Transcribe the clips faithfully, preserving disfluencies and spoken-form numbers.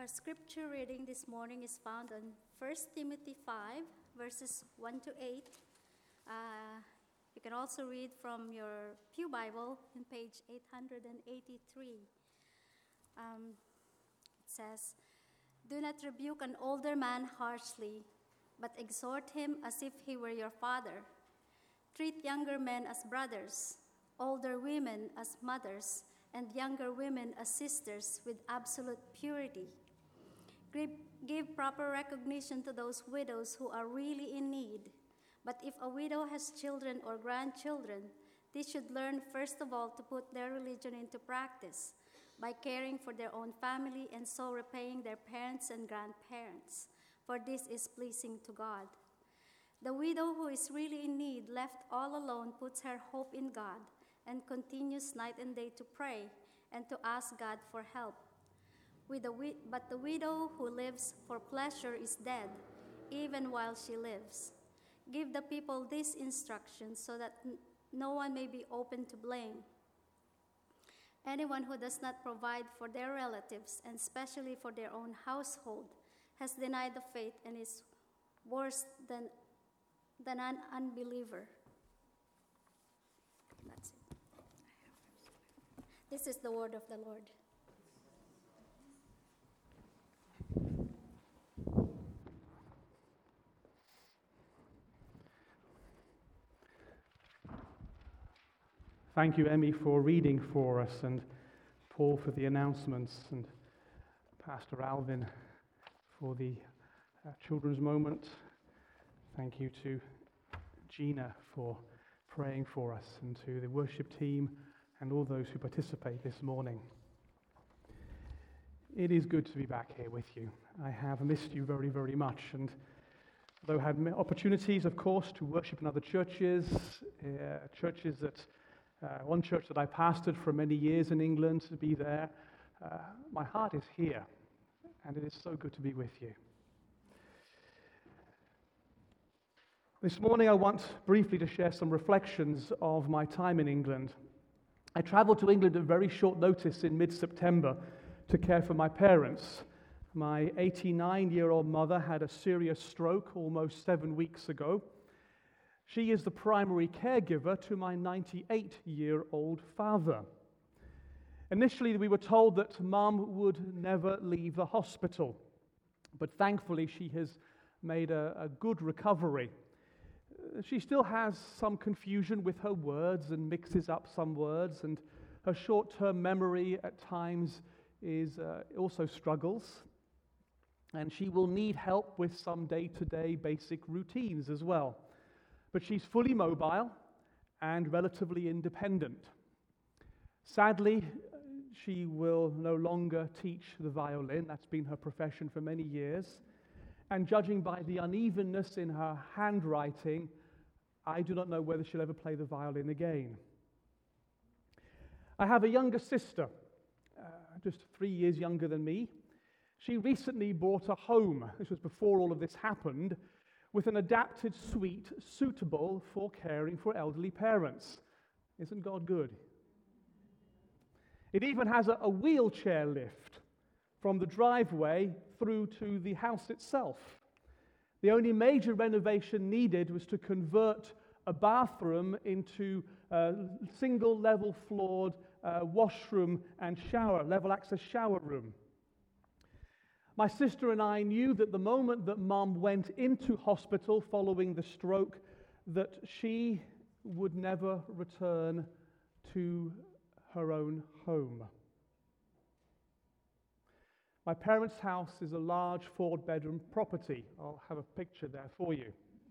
Our scripture reading this morning is found on First Timothy five, verses one to eight. Uh, you can also read from your Pew Bible on page eight hundred eighty-three. Um, it says, "Do not rebuke an older man harshly, but exhort him as if he were your father. Treat younger men as brothers, older women as mothers, and younger women as sisters with absolute purity. Give, give proper recognition to those widows who are really in need. But if a widow has children or grandchildren, they should learn first of all to put their religion into practice by caring for their own family and so repaying their parents and grandparents, for this is pleasing to God. The widow who is really in need, left all alone, puts her hope in God and continues night and day to pray and to ask God for help. With the wi- but the widow who lives for pleasure is dead, even while she lives. Give the people these instructions so that n- no one may be open to blame. Anyone who does not provide for their relatives, and especially for their own household, has denied the faith and is worse than, than an unbeliever." That's it. This is the word of the Lord. Thank you, Emmy, for reading for us, and Paul for the announcements, and Pastor Alvin for the uh, children's moment. Thank you to Gina for praying for us, and to the worship team and all those who participate this morning. It is good to be back here with you. I have missed you very, very much, and though I had opportunities, of course, to worship in other churches, uh, churches that Uh, one church that I pastored for many years in England, to be there. Uh, my heart is here, and it is so good to be with you. This morning I want briefly to share some reflections of my time in England. I travelled to England at very short notice in mid-September to care for my parents. My eighty-nine-year-old mother had a serious stroke almost seven weeks ago. She is the primary caregiver to my ninety-eight-year-old father. Initially, we were told that Mum would never leave the hospital, but thankfully she has made a, a good recovery. She still has some confusion with her words and mixes up some words, and her short-term memory at times is uh, also struggles, and she will need help with some day-to-day basic routines as well. But she's fully mobile and relatively independent. Sadly, she will no longer teach the violin. That's been her profession for many years. And judging by the unevenness in her handwriting, I do not know whether she'll ever play the violin again. I have a younger sister, uh, just three years younger than me. She recently bought a home. This was before all of this happened, with an adapted suite suitable for caring for elderly parents. Isn't God good? It even has a, a wheelchair lift from the driveway through to the house itself. The only major renovation needed was to convert a bathroom into a single level floored uh, washroom and shower, level access shower room. My sister and I knew that the moment that Mum went into hospital following the stroke, that she would never return to her own home. My parents' house is a large four-bedroom property. I'll have a picture there for you.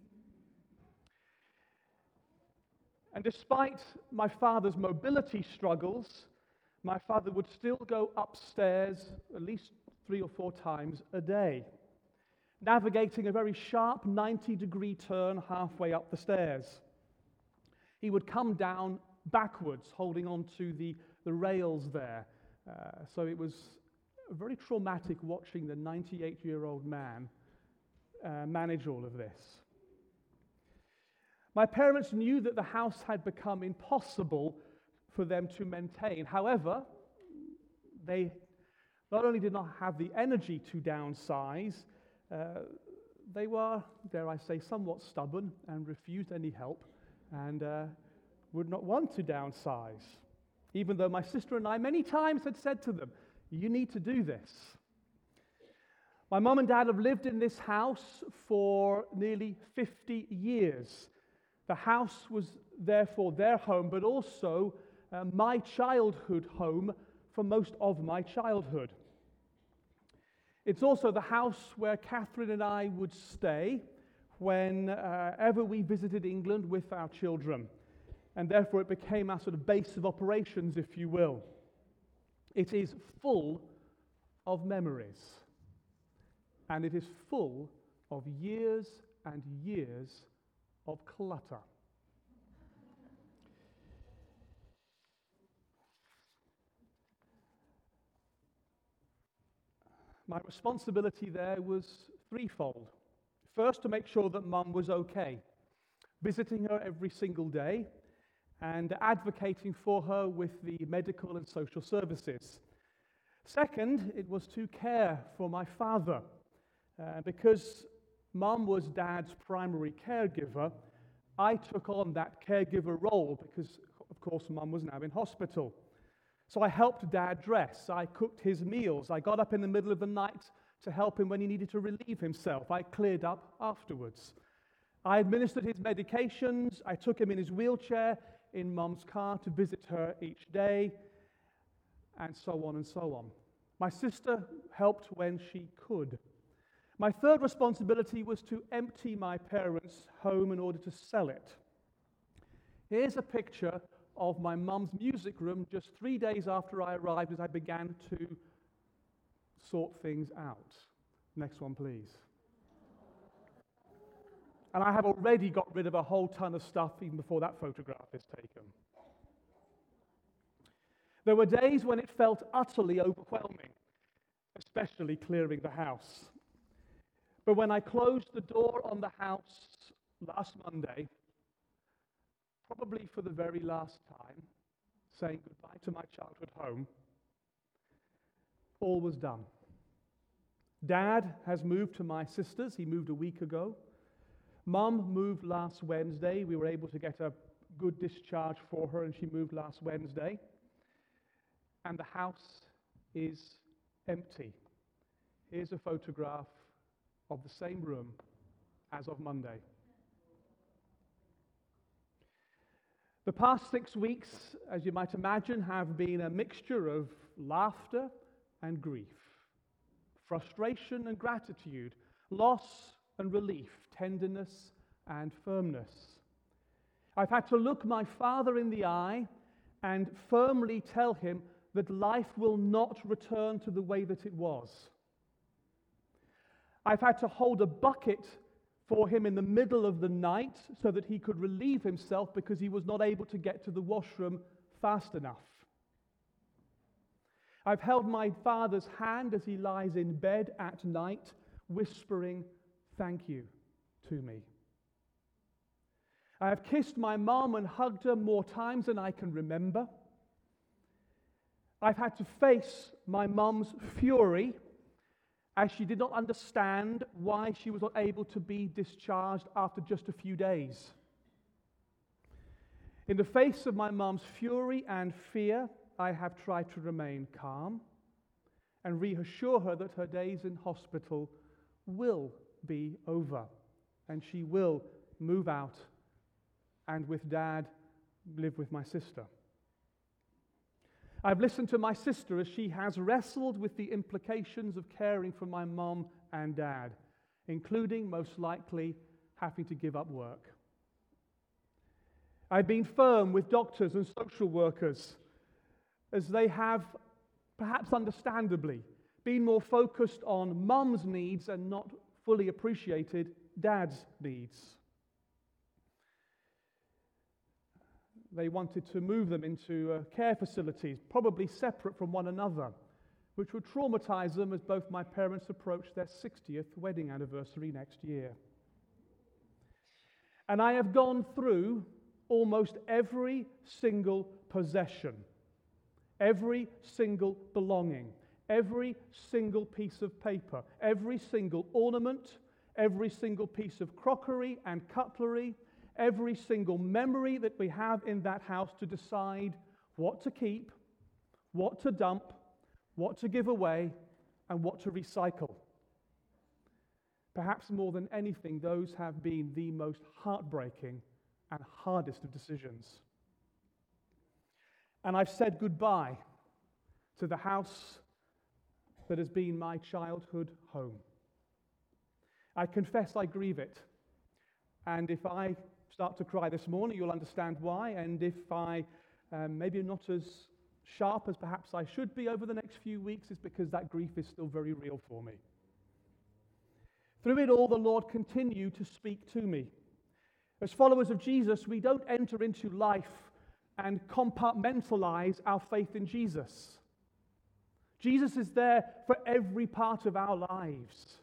And despite my father's mobility struggles, my father would still go upstairs at least three or four times a day, navigating a very sharp ninety-degree turn halfway up the stairs. He would come down backwards, holding on to the, the rails there. Uh, so it was very traumatic watching the ninety-eight-year-old man uh, manage all of this. My parents knew that the house had become impossible for them to maintain. However, they not only did not have the energy to downsize, uh, they were, dare I say, somewhat stubborn and refused any help and uh, would not want to downsize, even though my sister and I many times had said to them, you need to do this. My mum and dad have lived in this house for nearly fifty years. The house was therefore their home, but also uh, my childhood home for most of my childhood. It's also the house where Catherine and I would stay whenever we visited England with our children, and therefore it became our sort of base of operations, if you will. It is full of memories, and it is full of years and years of clutter. My responsibility there was threefold. First, to make sure that Mum was okay, visiting her every single day and advocating for her with the medical and social services. Second, it was to care for my father, uh, because Mum was Dad's primary caregiver. I took on that caregiver role because, of course, Mum was now in hospital. So I helped Dad dress, I cooked his meals, I got up in the middle of the night to help him when he needed to relieve himself, I cleared up afterwards. I administered his medications, I took him in his wheelchair in Mum's car to visit her each day, and so on and so on. My sister helped when she could. My third responsibility was to empty my parents' home in order to sell it. Here's a picture of my mum's music room just three days after I arrived as I began to sort things out. Next one, please. And I have already got rid of a whole ton of stuff even before that photograph is taken. There were days when it felt utterly overwhelming, especially clearing the house. But when I closed the door on the house last Monday, probably for the very last time, saying goodbye to my childhood home, all was done. Dad has moved to my sister's. He moved a week ago. Mum moved last Wednesday. We were able to get a good discharge for her, and she moved last Wednesday. And the house is empty. Here's a photograph of the same room as of Monday. The past six weeks, as you might imagine, have been a mixture of laughter and grief, frustration and gratitude, loss and relief, tenderness and firmness. I've had to look my father in the eye and firmly tell him that life will not return to the way that it was. I've had to hold a bucket for him in the middle of the night so that he could relieve himself because he was not able to get to the washroom fast enough. I've held my father's hand as he lies in bed at night, whispering, "Thank you," to me. I have kissed my mom and hugged her more times than I can remember. I've had to face my mom's fury as she did not understand why she was not able to be discharged after just a few days. In the face of my mom's fury and fear, I have tried to remain calm and reassure her that her days in hospital will be over and she will move out and with Dad live with my sister. I've listened to my sister as she has wrestled with the implications of caring for my mom and dad, including, most likely, having to give up work. I've been firm with doctors and social workers as they have, perhaps understandably, been more focused on mum's needs and not fully appreciated dad's needs. They wanted to move them into uh, care facilities, probably separate from one another, which would traumatize them as both my parents approach their sixtieth wedding anniversary next year. And I have gone through almost every single possession, every single belonging, Every single piece of paper, every single ornament, every single piece of crockery and cutlery, every single memory that we have in that house to decide what to keep, what to dump, what to give away, and what to recycle. Perhaps more than anything, those have been the most heartbreaking and hardest of decisions. And I've said goodbye to the house that has been my childhood home. I confess I grieve it. And if I start to cry this morning, you'll understand why. And if I um, maybe not as sharp as perhaps I should be over the next few weeks, it's because that grief is still very real for me. Through it all, the Lord continued to speak to me. As followers of Jesus, we don't enter into life and compartmentalize our faith in Jesus. Jesus is there for every part of our lives.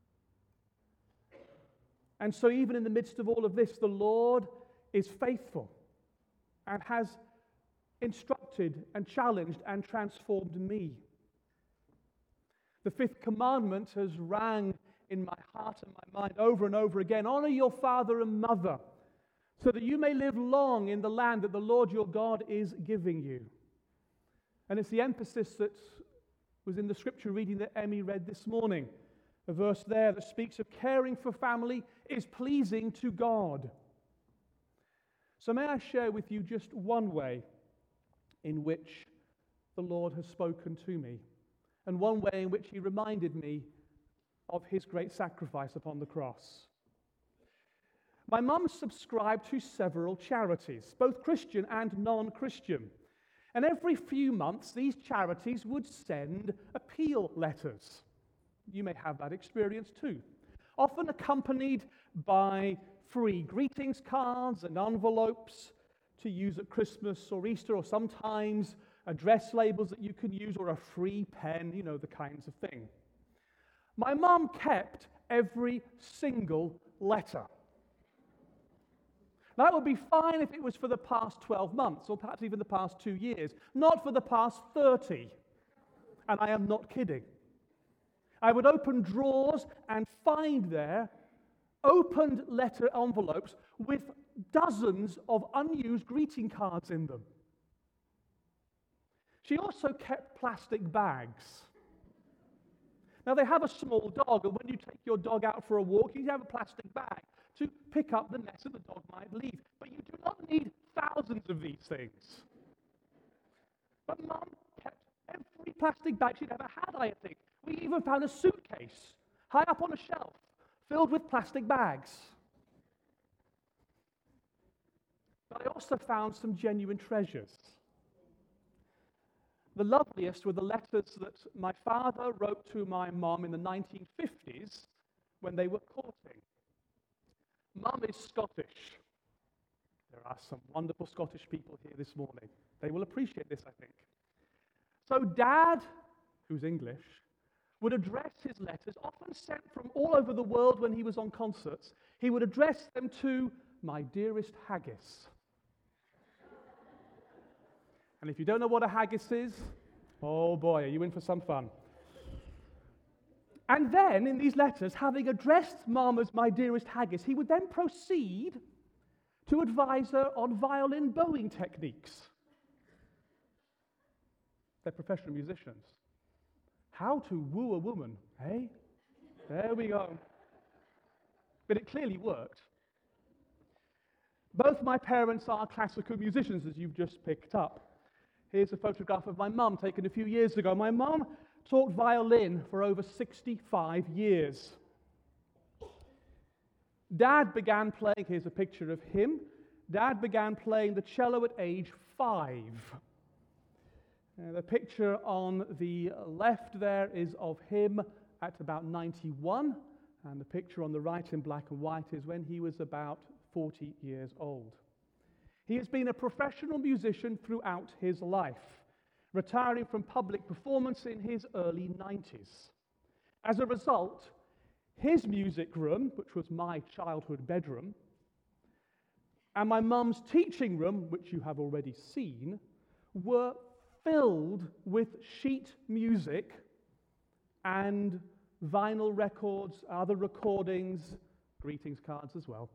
And so even in the midst of all of this, the Lord is faithful and has instructed and challenged and transformed me. The fifth commandment has rang in my heart and my mind over and over again. Honor your father and mother, so that you may live long in the land that the Lord your God is giving you. And it's the emphasis that was in the scripture reading that Emmy read this morning. A verse there that speaks of caring for family is pleasing to God. So may I share with you just one way in which the Lord has spoken to me, and one way in which he reminded me of his great sacrifice upon the cross. My mum subscribed to several charities, both Christian and non-Christian. And every few months, these charities would send appeal letters. You may have that experience too. Often accompanied by free greetings cards and envelopes to use at Christmas or Easter, or sometimes address labels that you can use, or a free pen, you know, the kinds of thing. My mum kept every single letter. That would be fine if it was for the past twelve months, or perhaps even the past two years, not for the past thirty. And I am not kidding. I would open drawers and find there opened letter envelopes with dozens of unused greeting cards in them. She also kept plastic bags. Now, they have a small dog, and when you take your dog out for a walk, you have a plastic bag to pick up the mess that the dog might leave. But you do not need thousands of these things. But Mum kept every plastic bag she'd ever had, I think. We even found a suitcase high up on a shelf filled with plastic bags. But I also found some genuine treasures. The loveliest were the letters that my father wrote to my mum in the nineteen fifties when they were courting. Mum is Scottish. There are some wonderful Scottish people here this morning. They will appreciate this, I think. So Dad, who's English, would address his letters, often sent from all over the world when he was on concerts. He would address them to my dearest haggis. And if you don't know what a haggis is, oh boy, are you in for some fun. And then, in these letters, having addressed Mum as my dearest haggis, he would then proceed to advise her on violin bowing techniques. They're professional musicians. How to woo a woman, eh? There we go. But it clearly worked. Both my parents are classical musicians, as you've just picked up. Here's a photograph of my mum taken a few years ago. My mum taught violin for over sixty-five years. Dad began playing, here's a picture of him. Dad began playing the cello at age five. Uh, the picture on the left there is of him at about ninety-one, and the picture on the right in black and white is when he was about forty years old. He has been a professional musician throughout his life, retiring from public performance in his early nineties. As a result, his music room, which was my childhood bedroom, and my mum's teaching room, which you have already seen, were filled with sheet music and vinyl records, other recordings, greetings cards as well,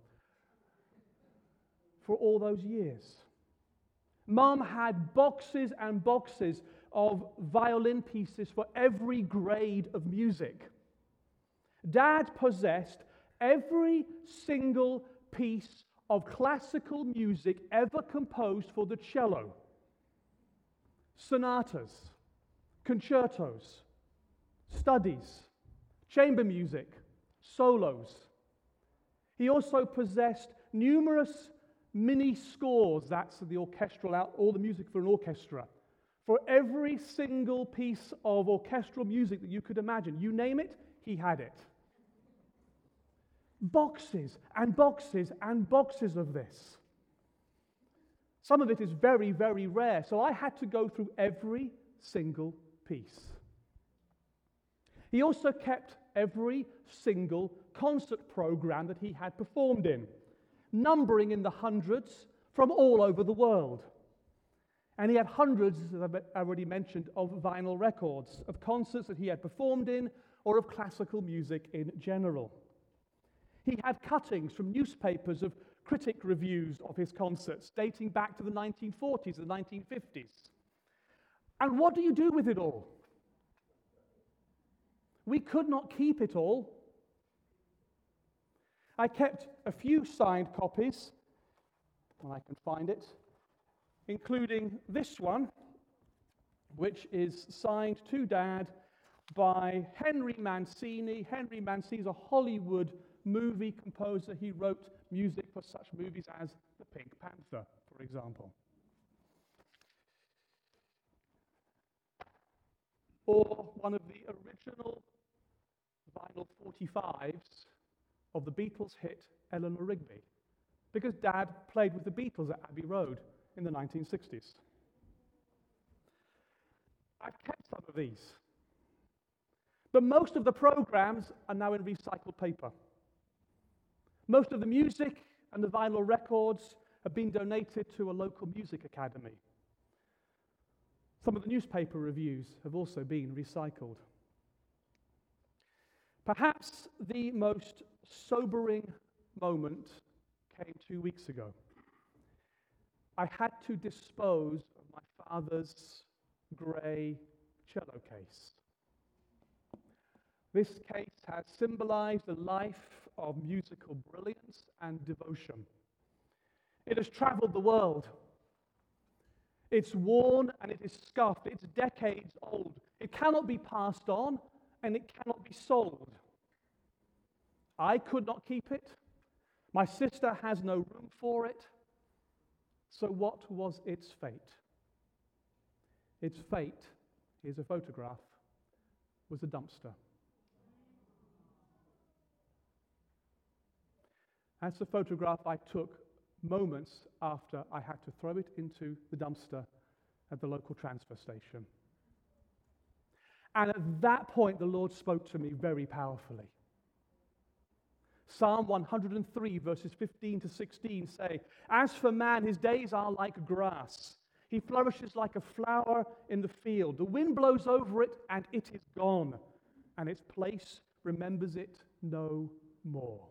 for all those years. Mum had boxes and boxes of violin pieces for every grade of music. Dad possessed every single piece of classical music ever composed for the cello. Sonatas, concertos, studies, chamber music, solos. He also possessed numerous mini scores, that's the orchestral out, all the music for an orchestra, for every single piece of orchestral music that you could imagine. You name it, he had it. Boxes and boxes and boxes of this. Some of it is very, very rare, so I had to go through every single piece. He also kept every single concert program that he had performed in, numbering in the hundreds from all over the world. And he had hundreds, as I've already mentioned, of vinyl records, of concerts that he had performed in, or of classical music in general. He had cuttings from newspapers of critic reviews of his concerts, dating back to the nineteen forties and nineteen fifties. And what do you do with it all? We could not keep it all. I kept a few signed copies, when I can find it, including this one, which is signed to Dad by Henry Mancini. Henry Mancini is a Hollywood movie composer. He wrote music for such movies as The Pink Panther, for example. Or one of the original vinyl forty-fives of the Beatles hit Eleanor Rigby, because Dad played with the Beatles at Abbey Road in the nineteen sixties. I've kept some of these, but most of the programs are now in recycled paper. Most of the music and the vinyl records have been donated to a local music academy. Some of the newspaper reviews have also been recycled. Perhaps the most sobering moment came two weeks ago. I had to dispose of my father's grey cello case. This case has symbolized a life of musical brilliance and devotion. It has traveled the world. It's worn and it is scuffed. It's decades old. It cannot be passed on and it cannot be sold. I could not keep it. My sister has no room for it. So what was its fate? Its fate, here's a photograph, was a dumpster. That's a photograph I took moments after I had to throw it into the dumpster at the local transfer station. And at that point, the Lord spoke to me very powerfully. Psalm one hundred three, verses fifteen to sixteen say, "As for man, his days are like grass. He flourishes like a flower in the field. The wind blows over it, and it is gone, and its place remembers it no more."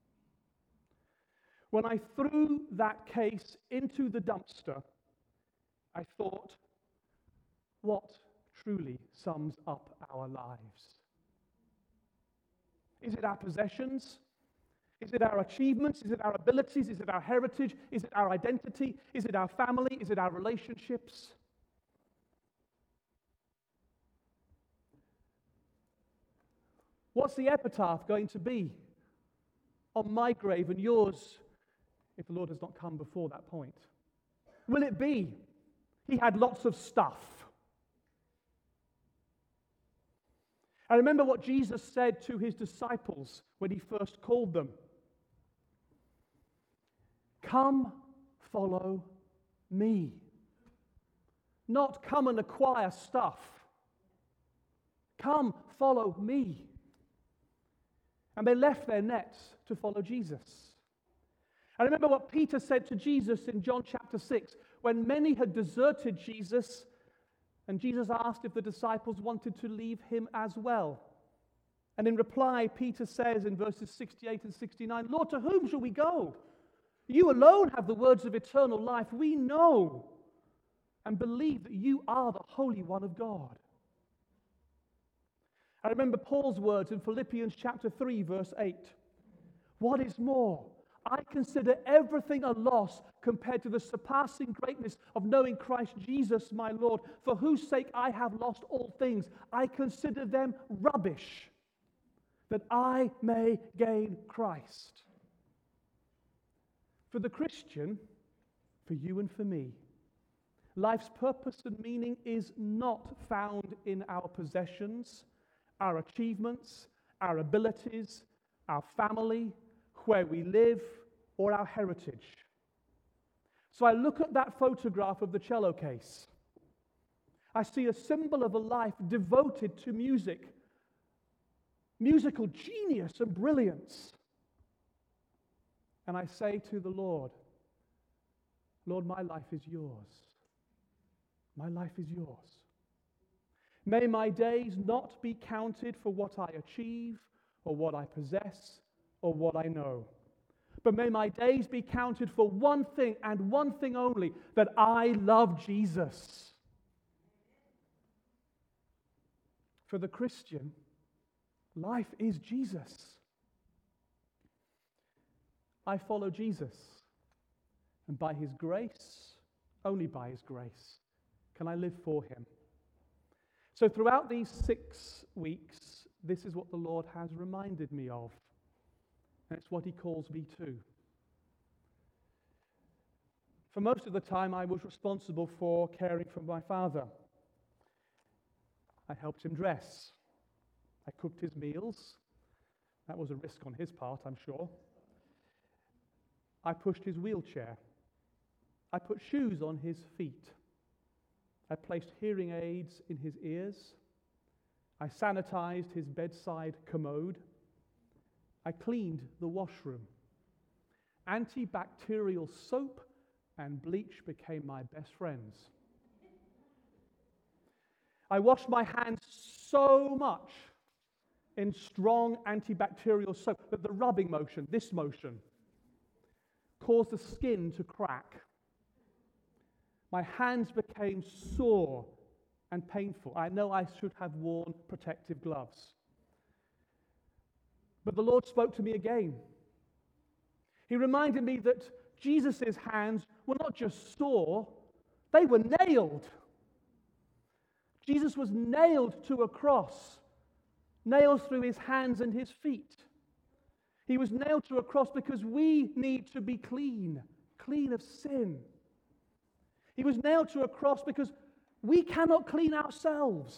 When I threw that case into the dumpster, I thought, what truly sums up our lives? Is it our possessions? Is it our achievements? Is it our abilities? Is it our heritage? Is it our identity? Is it our family? Is it our relationships? What's the epitaph going to be on my grave and yours if the Lord has not come before that point? Will it be, he had lots of stuff? I remember what Jesus said to his disciples when he first called them. Come, follow me. Not come and acquire stuff. Come, follow me. And they left their nets to follow Jesus. I remember what Peter said to Jesus in John chapter six, when many had deserted Jesus, and Jesus asked if the disciples wanted to leave him as well. And in reply, Peter says in verses sixty-eight and sixty-nine, Lord, to whom shall we go? You alone have the words of eternal life. We know and believe that you are the Holy One of God. I remember Paul's words in Philippians chapter three, verse eight. What is more, I consider everything a loss compared to the surpassing greatness of knowing Christ Jesus my Lord, for whose sake I have lost all things. I consider them rubbish, that I may gain Christ. For the Christian, for you and for me, life's purpose and meaning is not found in our possessions, our achievements, our abilities, our family, where we live, or our heritage. So I look at that photograph of the cello case. I see a symbol of a life devoted to music, musical genius and brilliance. And I say to the Lord, Lord, my life is yours. My life is yours. May my days not be counted for what I achieve or what I possess or what I know. But may my days be counted for one thing and one thing only, that I love Jesus. For the Christian, life is Jesus. I follow Jesus, and by His grace, only by His grace, can I live for Him. So throughout these six weeks, this is what the Lord has reminded me of. And it's what He calls me to. For most of the time, I was responsible for caring for my father. I helped him dress. I cooked his meals. That was a risk on his part, I'm sure. I pushed his wheelchair. I put shoes on his feet. I placed hearing aids in his ears. I sanitized his bedside commode. I cleaned the washroom. Antibacterial soap and bleach became my best friends. I washed my hands so much in strong antibacterial soap that the rubbing motion, this motion, caused the skin to crack. My hands became sore and painful. I know I should have worn protective gloves. But the Lord spoke to me again. He reminded me that Jesus' hands were not just sore, they were nailed. Jesus was nailed to a cross, nails through his hands and his feet. He was nailed to a cross because we need to be clean, clean of sin. He was nailed to a cross because we cannot clean ourselves.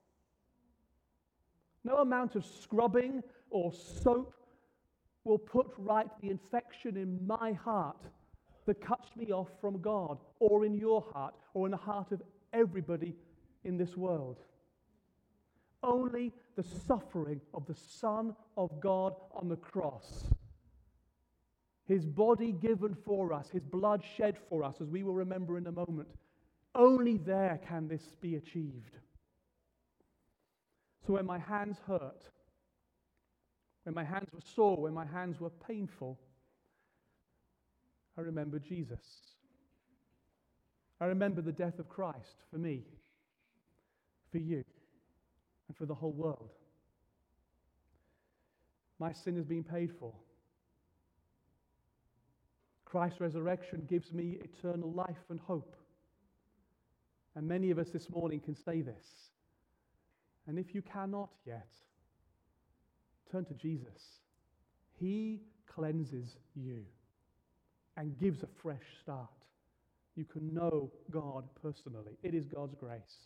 No amount of scrubbing or soap will put right the infection in my heart that cuts me off from God, or in your heart, or in the heart of everybody in this world. Only the suffering of the Son of God on the cross, His body given for us, His blood shed for us, as we will remember in a moment, only there can this be achieved. So when my hands hurt, when my hands were sore, when my hands were painful, I remember Jesus. I remember the death of Christ for me, for you, and for the whole world. My sin has been paid for. Christ's resurrection gives me eternal life and hope. And many of us this morning can say this. And if you cannot yet, turn to Jesus. He cleanses you and gives a fresh start. You can know God personally. It is God's grace.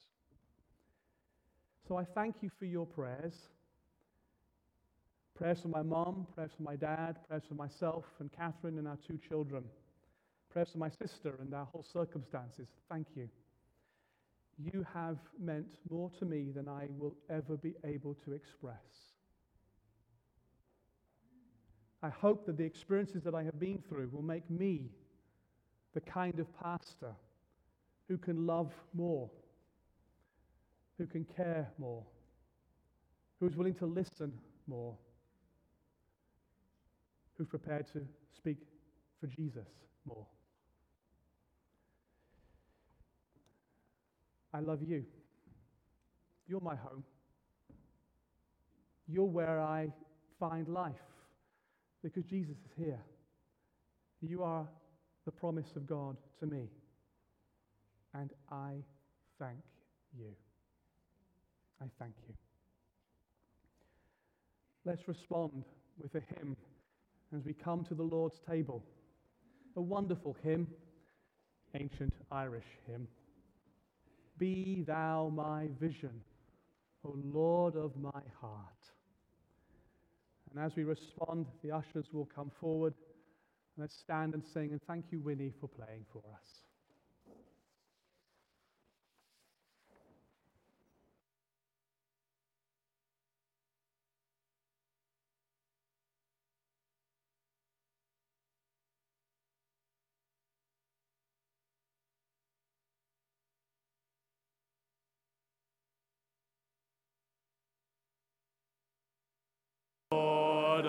So I thank you for your prayers. Prayers for my mom, prayers for my dad, prayers for myself and Catherine and our two children. Prayers for my sister and our whole circumstances. Thank you. You have meant more to me than I will ever be able to express. I hope that the experiences that I have been through will make me the kind of pastor who can love more, who can care more, who is willing to listen more? Who's prepared to speak for Jesus more? I love you. You're my home. You're where I find life because Jesus is here. You are the promise of God to me. And I thank you. I thank you. Let's respond with a hymn as we come to the Lord's table. A wonderful hymn, ancient Irish hymn. Be thou my vision, O Lord of my heart. And as we respond, the ushers will come forward. Let's stand and sing, and thank you, Winnie, for playing for us. Lord,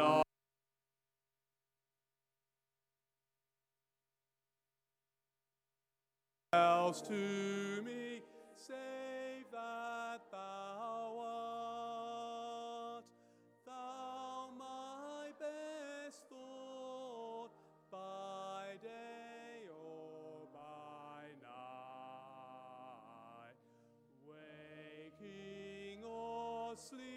else to me, save that thou art, thou my best thought, by day or by night, waking or sleeping.